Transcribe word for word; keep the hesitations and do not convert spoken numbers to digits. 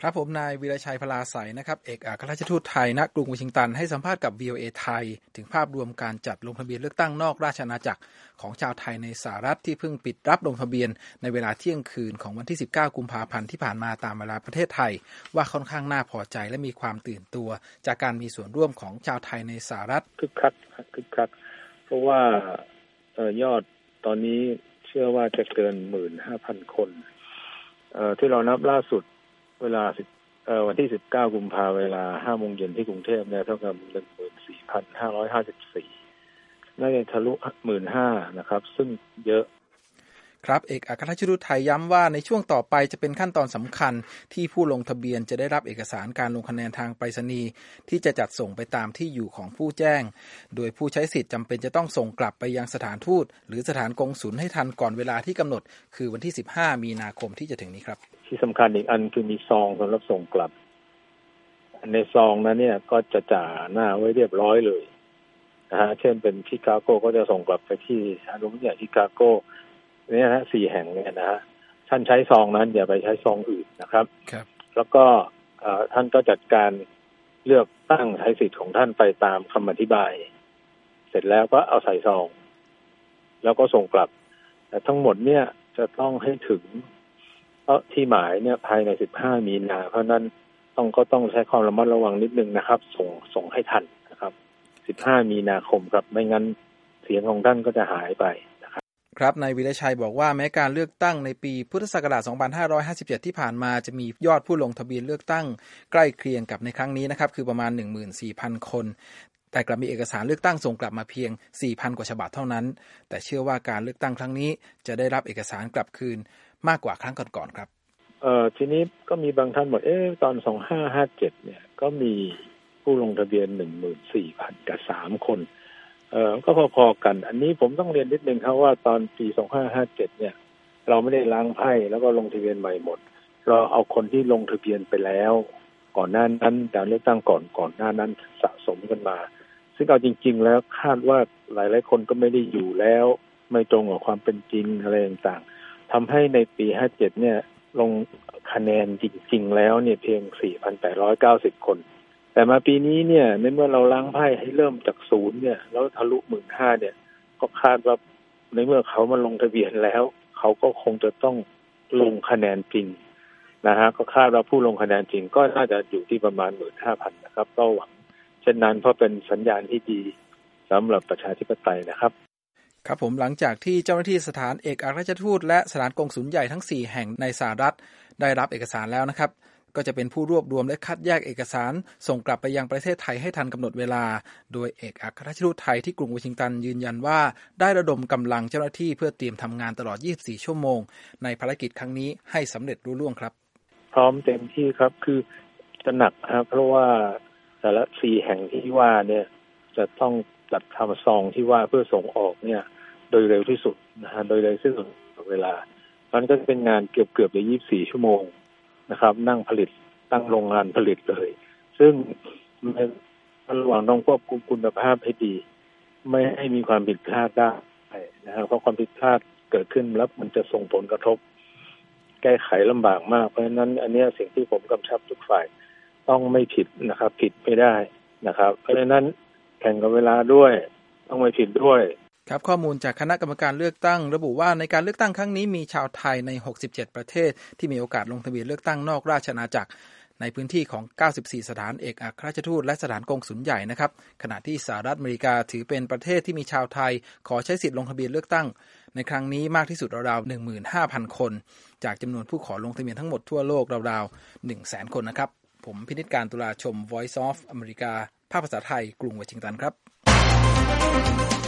ครับผมนายวีรชัยพลาไสยนะครับเอกอัครราชทูตไทยณกรุงวอชิงตันให้สัมภาษณ์กับ วี โอ เอ ไทยถึงภาพรวมการจัดลงทะเบียนเลือกตั้งนอกราชอาณาจักรของชาวไทยในสหรัฐที่เพิ่งปิดรับลงทะเบียนในเวลาเที่ยงคืนของวันที่สิบเก้ากุมภาพันธ์ที่ผ่านมาตามเวลาประเทศไทยว่าค่อนข้างน่าพอใจและมีความตื่นตัวจากการมีส่วนร่วมของชาวไทยในสหรัฐคึกคักคึกคักเพราะว่ายอดตอนนี้เชื่อว่าจะเกิน หนึ่งหมื่นห้าพัน คนเอ่อที่เรานับล่าสุดเวลาเอ่อวันที่สิบเก้ากุมภาพันธ์เวลา ห้าโมงเย็นที่กรุงเทพเนี่ยเท่ากับ หนึ่งหมื่นสี่พันห้าร้อยห้าสิบสี่ น่าจะทะลุ หนึ่งหมื่นห้าพัน นะครับซึ่งเยอะครับเอกอัครราชทูตไทยย้ำว่าในช่วงต่อไปจะเป็นขั้นตอนสำคัญที่ผู้ลงทะเบียนจะได้รับเอกสารการลงคะแนนทางไปรษณีย์ที่จะจัดส่งไปตามที่อยู่ของผู้แจ้งโดยผู้ใช้สิทธิ์จำเป็นจะต้องส่งกลับไปยังสถานทูตหรือสถานกงสุลให้ทันก่อนเวลาที่กำหนดคือวันที่สิบห้ามีนาคมที่จะถึงนี้ครับที่สำคัญอีกอันคือมีซองสำหรับส่งกลับในซองนั้นเนี่ยก็จะจ่าหน้าไว้เรียบร้อยเลยนะฮะเช่นเป็นชิคาโกก็จะส่งกลับไปที่สถานทูตใหญ่ชิคาโกเนี่ยนะสี่แห่งเนี่ยนะฮะท่านใช้ซองนั้นอย่าไปใช้ซองอื่นนะครับครับแล้วก็ท่านก็จัดการเลือกตั้งใช้สิทธิ์ของท่านไปตามคำอธิบายเสร็จแล้วก็เอาใส่ซองแล้วก็ส่งกลับแต่ทั้งหมดเนี่ยจะต้องให้ถึงเพราะที่หมายเนี่ยภายในสิบห้ามีนาเพราะนั้นต้องก็ต้องใช้ความระมัดระวังนิดนึงนะครับส่งส่งให้ทันนะครับสิบห้ามีนาคมครับไม่งั้นเสียงของท่านก็จะหายไปครับนายวีรชัยบอกว่าแม้การเลือกตั้งในปีพุทธศักราชสองพันห้าร้อยห้าสิบเจ็ดที่ผ่านมาจะมียอดผู้ลงทะเบียนเลือกตั้งใกล้เคียงกับในครั้งนี้นะครับคือประมาณ หนึ่งหมื่นสี่พัน คนแต่กลับมีเอกสารเลือกตั้งส่งกลับมาเพียง สี่พัน กว่าฉบับเท่านั้นแต่เชื่อว่าการเลือกตั้งครั้งนี้จะได้รับเอกสารกลับคืนมากกว่าครั้งก่อนๆครับเอ่อทีนี้ก็มีบางท่านบอกเอ๊ะตอนสองพันห้าร้อยห้าสิบเจ็ดเนี่ยก็มีผู้ลงทะเบียน หนึ่งหมื่นสี่พัน กับสามคนเอ่อก็พอๆกันอันนี้ผมต้องเรียนนิดนึงครับว่าตอนปีสองพันห้าร้อยห้าสิบเจ็ดเนี่ยเราไม่ได้ล้างไพ่แล้วก็ลงทะเบียนใหม่หมดเราเอาคนที่ลงทะเบียนไปแล้วก่อนหน้านั้นการเลือกตั้งก่อนก่อนหน้านั้นสะสมกันมาซึ่งเอาจริงๆแล้วคาดว่าหลายๆคนก็ไม่ได้อยู่แล้วไม่ตรงกับความเป็นจริงอะไรต่างๆทำให้ในปีห้าสิบเจ็ดเนี่ยลงคะแนนจริงๆแล้วเนี่ยเพียง สี่พันแปดร้อยเก้าสิบ คนแต่มาปีนี้เนี่ยในเมื่อเราล้างไพ่ให้เริ่มจากศูนย์เนี่ยแล้วทะลุ หนึ่งหมื่นห้าพัน เนี่ยก็คาดว่าในเมื่อเขามาลงทะเบียนแล้วเขาก็คงจะต้องลงคะแนนจริงนะฮะก็คาดว่าผู้ลงคะแนนจริงก็น่าจะอยู่ที่ประมาณ หนึ่งหมื่นห้าพัน นะครับก็หวังเช่นนั้นเพราะเป็นสัญญาณที่ดีสำหรับประชาธิปไตยนะครับครับผมหลังจากที่เจ้าหน้าที่สถานเอกอัครราชทูตและสถานกงสุลใหญ่ทั้งสี่แห่งในสหรัฐได้รับเอกสารแล้วนะครับก็จะเป็นผู้รวบรวมและคัดแยกเอกสารส่งกลับไปยังประเทศไทยให้ทันกำหนดเวลาโดยเอกอัครราชทูตไทยที่กรุงวอชิงตันยืนยันว่าได้ระดมกำลังเจ้าหน้าที่เพื่อเตรียมทำงานตลอดยี่สิบสี่ชั่วโมงในภารกิจครั้งนี้ให้สำเร็จรุ่ล่วงครับพร้อมเต็มที่ครับคือจะหนักครับเพราะว่าแต่ละสี่แห่งที่ว่าเนี่ยจะต้องจัดทำซองที่ว่าเพื่อส่งออกเนี่ยโดยเร็วที่สุดนะฮะโดยเร็วที่สุดเวลามันก็จะเป็นงานเกือบเกือบเลยยี่สิบสี่ชั่วโมงนะครับนั่งผลิตตั้งโรงงานผลิตเลยซึ่งมันระหว่างต้องควบคุมคุณภาพให้ดีไม่ให้มีความผิดพลาดได้นะครับเพราะความผิดพลาดเกิดขึ้นแล้วมันจะส่งผลกระทบแก้ไขลำบากมากเพราะฉะนั้นอันนี้สิ่งที่ผมกำชับทุกฝ่ายต้องไม่ผิดนะครับผิดไม่ได้นะครับเพราะฉะนั้นแข่งกับเวลาด้วยต้องไม่ผิดด้วยครับข้อมูลจากคณะกรรมการเลือกตั้งระบุว่าในการเลือกตั้งครั้งนี้มีชาวไทยในหกสิบเจ็ดประเทศที่มีโอกาสลงทะเบียนเลือกตั้งนอกราชอาณาจักรในพื้นที่ของเก้าสิบสี่สถานเอกอัครราชทูตและสถานกงสุลใหญ่นะครับขณะที่สหรัฐอเมริกาถือเป็นประเทศที่มีชาวไทยขอใช้สิทธิ์ลงทะเบียนเลือกตั้งในครั้งนี้มากที่สุดราวๆ หนึ่งหมื่นห้าพัน คนจากจำนวนผู้ขอลงทะเบียนทั้งหมดทั่วโลกราวๆ หนึ่งแสน คนนะครับผมพินิจการตุลาชม Voice of America ภาคภาษาไทยกรุงวอชิงตันครับ